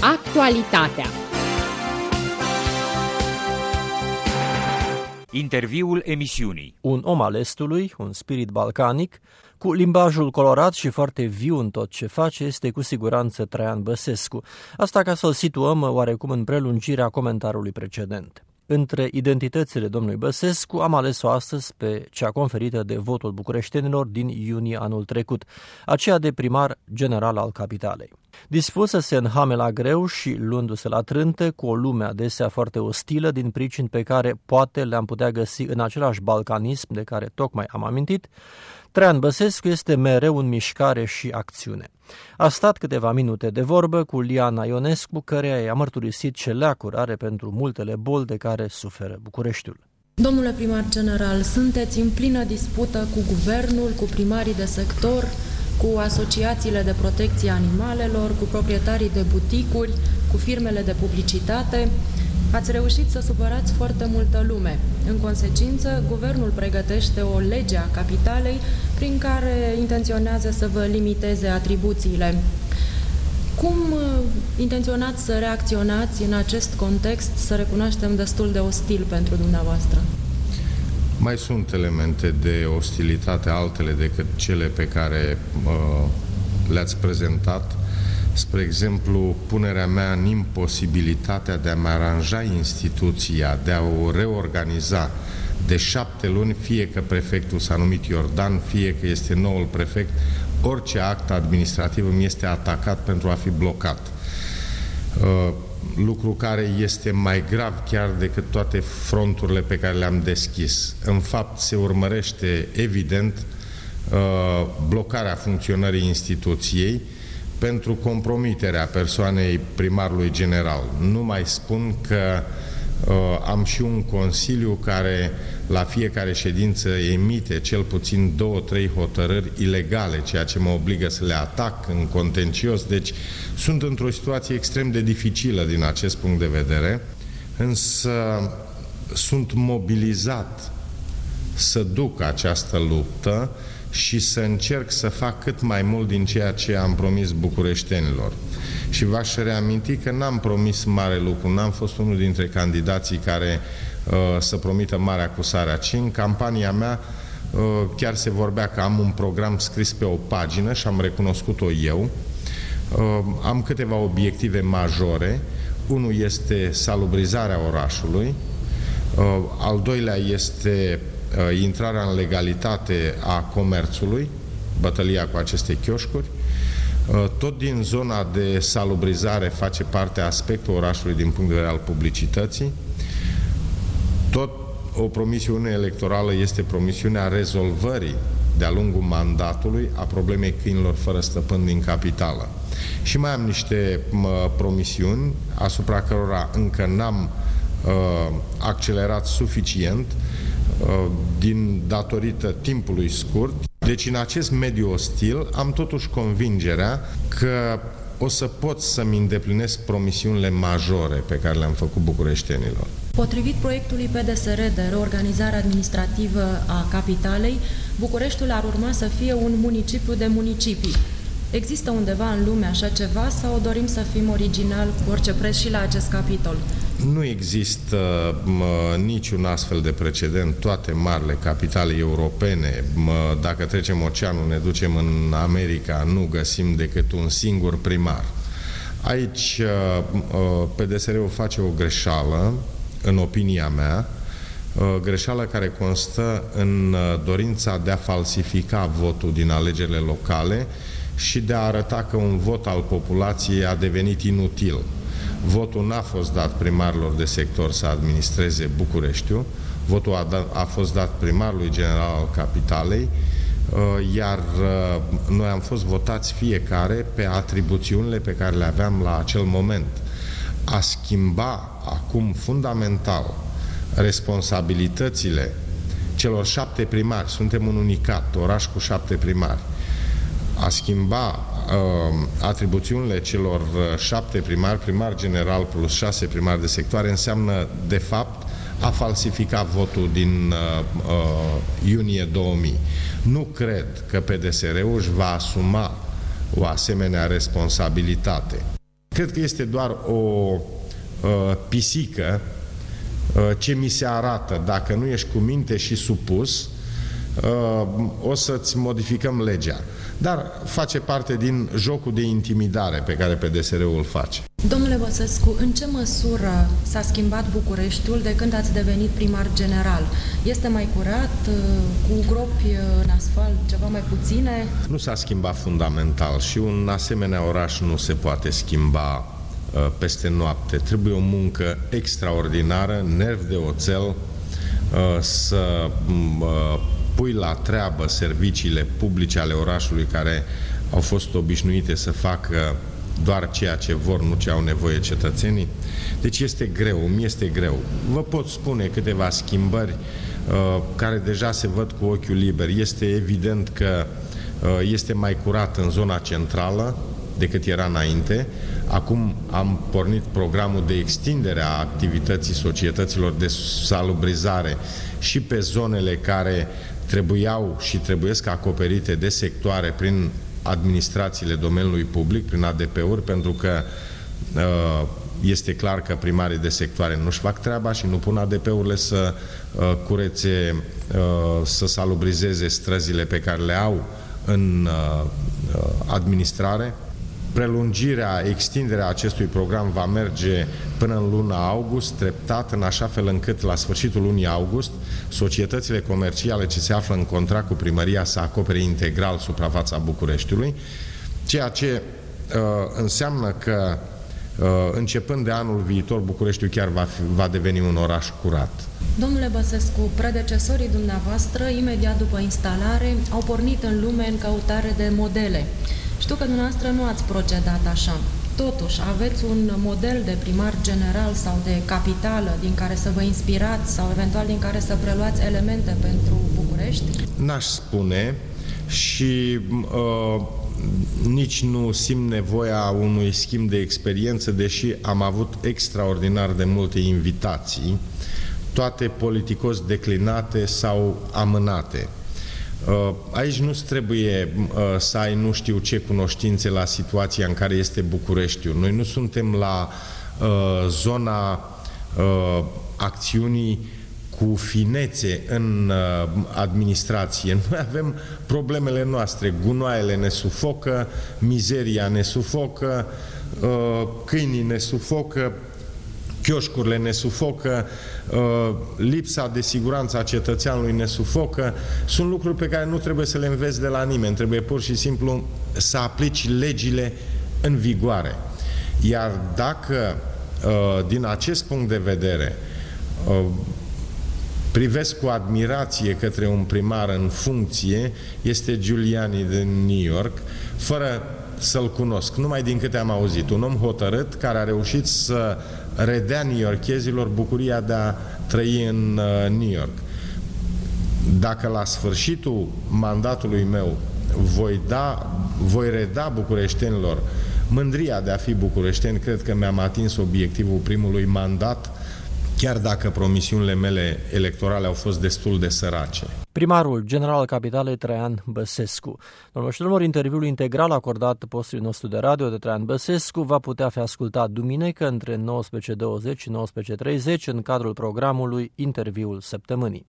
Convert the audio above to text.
Actualitatea. Interviul emisiunii. Un om al Estului, un spirit balcanic, cu limbajul colorat și foarte viu în tot ce face, este cu siguranță Traian Băsescu. Asta ca să-l situăm oarecum în prelungirea comentariului precedent. Între identitățile domnului Băsescu am ales-o astăzi pe cea conferită de votul bucureștenilor din iunie anul trecut, aceea de primar general al capitalei. Dispus să se înhame la greu și luându-se la trântă cu o lume adesea foarte ostilă din pricini pe care poate le-am putea găsi în același balcanism de care tocmai am amintit, Traian Băsescu este mereu în mișcare și acțiune. A stat câteva minute de vorbă cu Liana Ionescu, căreia i-a mărturisit ce leacuri are pentru multele boli de care suferă Bucureștiul. Domnule primar general, sunteți în plină dispută cu guvernul, cu primarii de sector, cu asociațiile de protecție a animalelor, cu proprietarii de buticuri, cu firmele de publicitate. Ați reușit să supărați foarte multă lume. În consecință, guvernul pregătește o lege a capitalei prin care intenționează să vă limiteze atribuțiile. Cum intenționați să reacționați în acest context, să recunoaștem destul de ostil pentru dumneavoastră? Mai sunt elemente de ostilitate, altele decât cele pe care le-ați prezentat. Spre exemplu, punerea mea în imposibilitatea de a-mi aranja instituția, de a o reorganiza de 7 luni, fie că prefectul s-a numit Iordan, fie că este noul prefect, orice act administrativ îmi este atacat pentru a fi blocat. Lucru care este mai grav chiar decât toate fronturile pe care le-am deschis. În fapt, se urmărește evident blocarea funcționării instituției pentru compromiterea persoanei primarului general. Nu mai spun că am și un consiliu care la fiecare ședință emite cel puțin 2-3 hotărâri ilegale, ceea ce mă obligă să le atac în contencios. Deci sunt într-o situație extrem de dificilă din acest punct de vedere, însă sunt mobilizat să duc această luptă și să încerc să fac cât mai mult din ceea ce am promis bucureștenilor. Și v-aș reaminti că n-am promis mare lucru, n-am fost unul dintre candidații care să promită mare acusarea, ci în campania mea chiar se vorbea că am un program scris pe o pagină și am recunoscut-o eu. Am câteva obiective majore. Unul este salubrizarea orașului, al doilea este intrarea în legalitate a comerțului, bătălia cu aceste chioșcuri. Tot din zona de salubrizare face parte aspectul orașului din punct de vedere al publicității. Tot o promisiune electorală este promisiunea rezolvării de-a lungul mandatului a problemei câinilor fără stăpân din capitală. Și mai am niște promisiuni asupra cărora încă n-am accelerat suficient datorită timpului scurt. Deci în acest mediu ostil am totuși convingerea că o să pot să-mi îndeplinesc promisiunile majore pe care le-am făcut bucureștenilor. Potrivit proiectului PDSR de reorganizare administrativă a capitalei, Bucureștiul ar urma să fie un municipiu de municipii. Există undeva în lume așa ceva sau dorim să fim originali cu orice preț și la acest capitol? Nu există niciun astfel de precedent. Toate marile capitale europene, dacă trecem oceanul, ne ducem în America, nu găsim decât un singur primar. Aici PDSR-ul face o greșeală, în opinia mea, greșeală care constă în dorința de a falsifica votul din alegerile locale și de a arăta că un vot al populației a devenit inutil. Votul n-a fost dat primarilor de sector să administreze Bucureștiul, votul a fost dat primarului general al capitalei, iar noi am fost votați fiecare pe atribuțiunile pe care le aveam la acel moment. A schimba acum fundamental responsabilitățile celor 7 primari, suntem un unicat, oraș cu 7 primari, a schimba atribuțiunile celor 7 primari, primar general plus 6 primari de sectoare, înseamnă, de fapt, a falsifica votul din iunie 2000. Nu cred că PDSR-ul își va asuma o asemenea responsabilitate. Cred că este doar o pisică ce mi se arată. Dacă nu ești cu minte și supus, o să-ți modificăm legea. Dar face parte din jocul de intimidare pe care PDSR-ul îl face. Domnule Băsescu, în ce măsură s-a schimbat Bucureștiul de când ați devenit primar general? Este mai curat, cu gropi în asfalt, ceva mai puține? Nu s-a schimbat fundamental și un asemenea oraș nu se poate schimba peste noapte. Trebuie o muncă extraordinară, nervi de oțel, să pui la treabă serviciile publice ale orașului care au fost obișnuite să facă doar ceea ce vor, nu ce au nevoie cetățenii. Deci este greu, mi este greu. Vă pot spune câteva schimbări care deja se văd cu ochiul liber. Este evident că este mai curat în zona centrală decât era înainte. Acum am pornit programul de extindere a activității societăților de salubrizare și pe zonele care trebuiau și trebuiesc acoperite de sectoare prin administrațiile domeniului public, prin ADP-uri, pentru că este clar că primarii de sectoare nu-și fac treaba și nu pun ADP-urile să curețe, să salubrizeze străzile pe care le au în administrare. Prelungirea, extinderea acestui program va merge până în luna august, treptat, în așa fel încât la sfârșitul lunii august societățile comerciale ce se află în contract cu primăria să acopere integral suprafața Bucureștiului, ceea ce înseamnă că începând de anul viitor Bucureștiul chiar va deveni un oraș curat. Domnule Băsescu, predecesorii dumneavoastră, imediat după instalare, au pornit în lume în căutare de modele. Știu că dumneavoastră nu ați procedat așa. Totuși, aveți un model de primar general sau de capitală din care să vă inspirați sau eventual din care să preluați elemente pentru București? N-aș spune și nici nu simt nevoia unui schimb de experiență, deși am avut extraordinar de multe invitații, toate politicos declinate sau amânate. Aici nu trebuie să ai nu știu ce cunoștințe la situația în care este Bucureștiul. Noi nu suntem la zona acțiunii cu finețe în administrație. Noi avem problemele noastre, gunoaiele ne sufocă, mizeria ne sufocă, câinii ne sufocă, chioșcurile ne sufocă, lipsa de siguranță a cetățeanului ne sufocă. Sunt lucruri pe care nu trebuie să le înveți de la nimeni, trebuie pur și simplu să aplici legile în vigoare. Iar dacă din acest punct de vedere privesc cu admirație către un primar în funcție, este Giuliani din New York, fără să-l cunosc, numai din câte am auzit. Un om hotărât care a reușit să redea newyorkezilor bucuria de a trăi în New York. Dacă la sfârșitul mandatului meu voi reda bucureștenilor mândria de a fi bucureșteni, cred că mi-am atins obiectivul primului mandat, chiar dacă promisiunile mele electorale au fost destul de sărace. Primarul general al capitalei Traian Băsescu. Domnul și domnilor, interviul integral acordat postului nostru de radio de Traian Băsescu va putea fi ascultat duminică între 19:20 și 19:30 în cadrul programului Interviul Săptămânii.